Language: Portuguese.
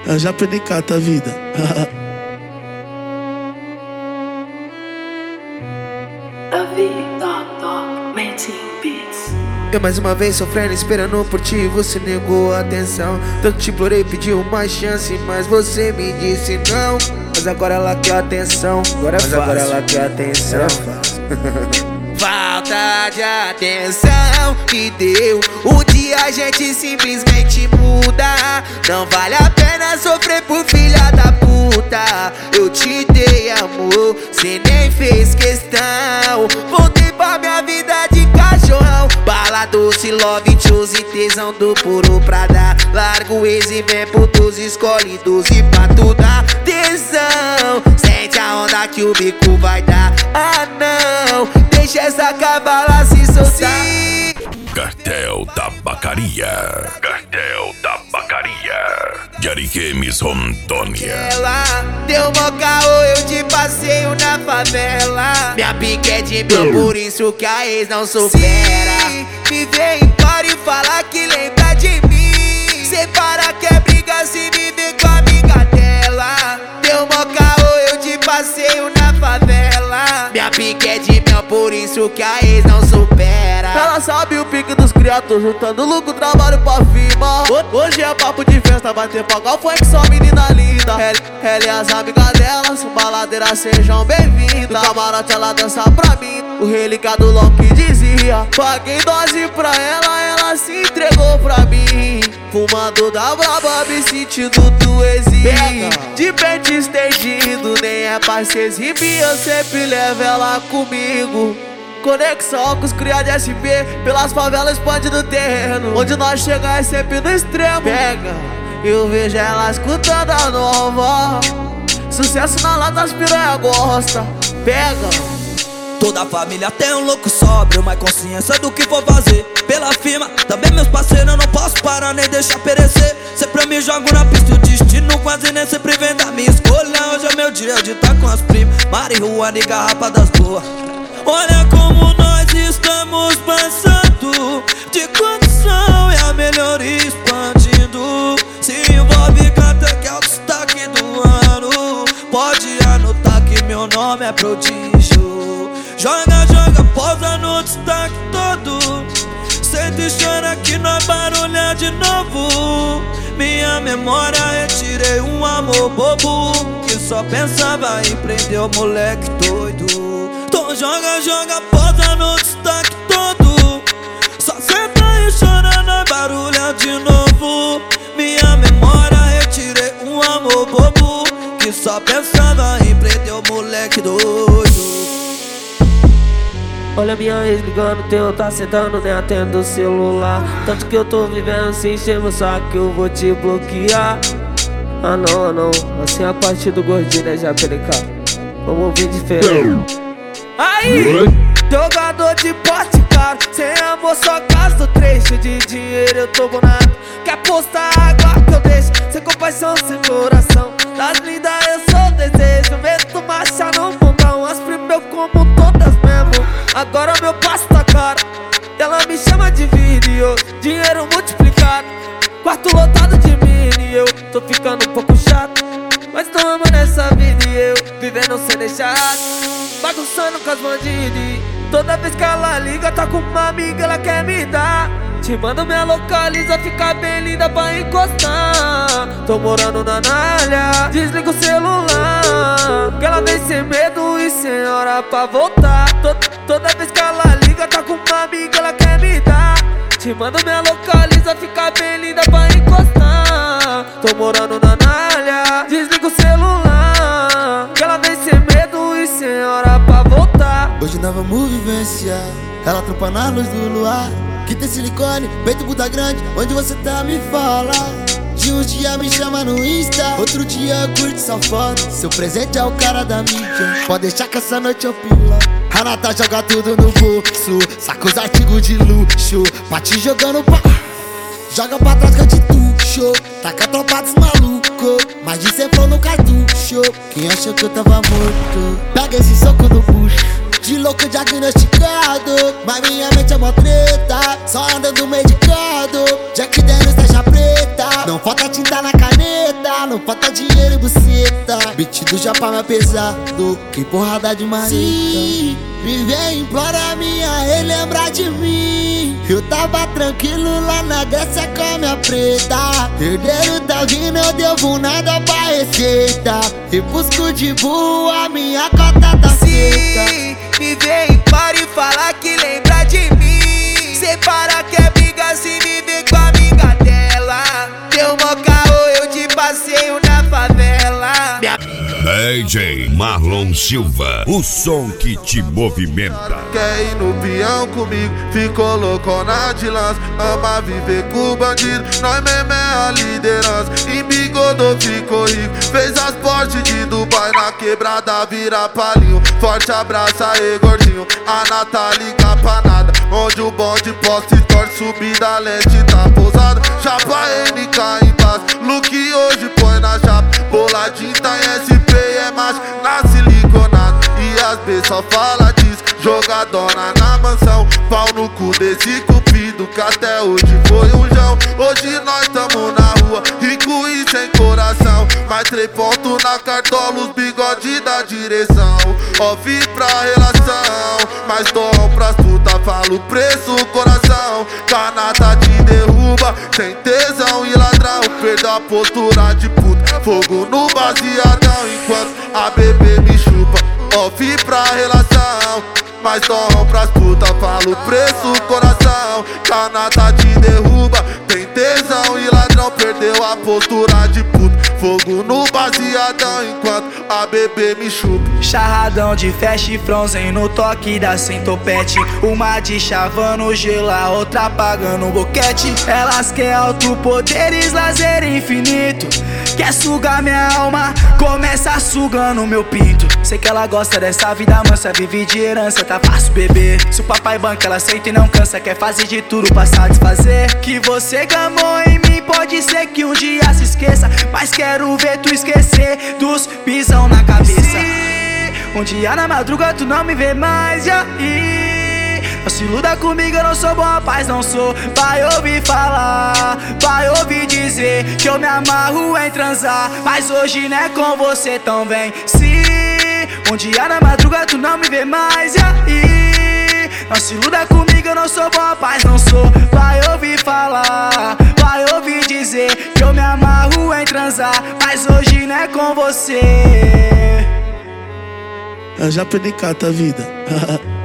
Eu já aprendi cata a vida. Eu mais uma vez sofrendo, esperando por ti, você negou a atenção. Tanto te implorei, pedi uma chance, mas você me disse não. Mas agora ela quer atenção, agora ela quer atenção. Falta de atenção que deu. Um dia a gente simplesmente muda. Não vale a pena sofrer por filha da puta. Eu te dei amor, cê nem fez questão. Voltei pra minha vida de cachorrão. Bala doce, love, choose, tesão do puro pra dar. Larga o ex e vem pro 12, escolhe 12 pra tu dar tesão. Sente a onda que o bico vai dar. Ah não, deixa essa cavala se soltar. Cartel Tabacaria. Cartel Tabacaria. De Ariquemes, Rondônia. Ela deu mó caô, eu te passeio na favela. Minha pique é de mil, por isso que a ex não supera. Se me vê embora e fala que lembra de mim. Cê para que é briga se me vê com a amiga dela. Deu mó caô, eu te passeio na favela. Minha pique é de mel, por isso que a ex não supera. Ela sabe o pique dos criados, juntando lucro, trabalho pra firma. Hoje é papo de festa, vai ter pagar o funk, só menina linda. Ela e as amigas dela, são baladeiras, sejam bem-vindas. No camarote ela dança pra mim, o relicado logo que dizia. Paguei dose pra ela, ela se entregou pra mim. Fumando da braba, me sentindo do exílio. De pente estendido, nem é pra se exibir, eu sempre levo ela comigo. Conexão com os cria de SP, pelas favelas expande do terreno. Onde nós chega é sempre no extremo. Pega, eu vejo ela escutando a nova. Sucesso na lata, as piranha gosta. Pega. Toda a família tem um louco sóbrio, mas consciência do que vou fazer. Pela firma, também meus parceiros, eu não posso parar nem deixar perecer. Sempre eu me jogo na pista e o destino quase nem sempre vem da minha escolha. Hoje é meu dia de estar com as primas, marihuana e garrafa das boas. Olha como nós estamos passando de condição e a melhoria expandindo. Se envolve canta que é o destaque do ano. Pode anotar que meu nome é prodígio. Joga, joga, pousa no destaque todo. Senta e chora que nós barulha de novo. Minha memória retirei um amor bobo que só pensava em prender o moleque doido. Então joga, joga, posa no destaque todo. Só senta e chora na barulha de novo. Minha memória retirei um amor bobo que só pensava em prender o moleque doido. Olha minha ex ligando, teu tá sentando, nem atendo o celular. Tanto que eu tô vivendo sem encher meu saco, que eu vou te bloquear. Ah não, assim a parte do gordinho, né, já PDK. Vamos ouvir diferente. Aí, jogador de porte caro, sem amor só gasto trecho de dinheiro, eu tô bonado. Quer postar água que eu deixo, sem compaixão, sem coração. Das lindas eu sou desejo, meto marcha no mundão. As primas eu como todas mesmo, agora meu passo tá caro. Ela me chama de vídeo, dinheiro multiplicado. Quarto lotado de mini, eu tô ficando um pouco chato. Mas tô amando essa vida e eu vivendo sem deixar. Bagunçando com as bandidas. Toda vez que ela liga, tá com uma amiga, ela quer me dar. Te mando minha localiza, fica bem linda pra encostar. Tô morando na Nalha, desliga o celular, que ela vem sem medo e sem hora pra voltar. Toda vez que ela liga, tá com uma amiga, ela quer me dar. Te mando minha localiza, fica bem linda pra encostar. Tô morando na Nalha, desliga o celular, que ela vem sem medo e sem hora pra voltar. Hoje nós vamos vivenciar, ela trampa na luz do luar. Que tem silicone, peito Buda grande, onde você tá me fala. De um dia me chama no Insta, outro dia eu curto sua foto. Seu presente é o cara da mídia, pode deixar que essa noite eu pila. A Nata joga tudo no bolso, saca os artigos de luxo, pra te jogando pra... Joga pra trás que eu te tuxo, taca a tropa dos malucos, mais de 100 flow no cartucho. Quem achou que eu tava morto, pega esse soco no bucho. De louco diagnosticado, mas minha mente é mó treta, só andando medicado. Jack Daniels, taxa preta, não falta tinta na caneta. mano, falta dinheiro e buceta. Beat do Japa mais pesado, que porrada de marreta. Sim, me vem implorar minha relembrar de mim. Eu tava tranquilo lá na Grécia com a minha preta. Herdeiro tá vindo, eu devo nada pra receita. E busco de boa, minha cota tá feita. Sim, me vem para e falar que lembra de mim. Separa que é briga se me vê com a amiga dela. Deu mó caô, eu te passeio na favela. DJ Marlon Silva, o som que te movimenta. Quer ir no peão comigo, ficou loucona de lança. Ama viver com bandido, nós mesmo é a liderança. Embigodou, ficou rico, fez as portes de Dubai. Na quebrada vira palinho, forte abraço aí gordinho. A Nata liga pra nada, onde o bonde posta e torce. Subida lente tá pousada, chapa NK embaixo. Look hoje põe na chapa, boladinho tá em SP, é macho na siliconada. E as B só fala disso, jogadona na mansão. Pau no cu desse cupido que até hoje foi um jão. Hoje nós tamo na rua, rico e sem coração. Mais 3 pontos na cartola, os bigode da direção. Off pra relação, mais dom pras puta, falo preço, coração. Canata te derruba, sem tesão e ladrão. Perdeu a postura de puta, fogo no baseadão. Enquanto a bebê me chupa, off pra relação. Mais dom pras puta, falo preço, coração. Canata te derruba, tem tesão e ladrão. Perdeu a postura de puta, fogo no baseadão. Enquanto a bebê me chupa. Charradão de fast frozen no toque da centopete. Uma de chavando gelo, a outra apagando o boquete. Elas querem alto poderes, lazer infinito. Quer sugar minha alma, começa sugando meu pinto. Sei que ela gosta dessa vida mansa, vive de herança, tá fácil beber. Se o papai banca, ela aceita e não cansa, quer fazer de tudo pra satisfazer. Que você gamou em mim, pode ser que um dia se esqueça, mas quero ver tu esquecer dos pisão na cabeça. Um dia na madruga tu não me vê mais, já não se iluda comigo, eu não sou bom rapaz, não sou. Vai ouvir falar, vai ouvir dizer que eu me amarro em transar, mas hoje não é com você, então vem. Se um dia na madruga tu não me vê mais, não se iluda comigo, eu não sou bom rapaz, não sou. Vai ouvir falar, vai ouvir dizer que eu me amarro em transar, mas hoje não é com você. Eu já perdi cata a vida.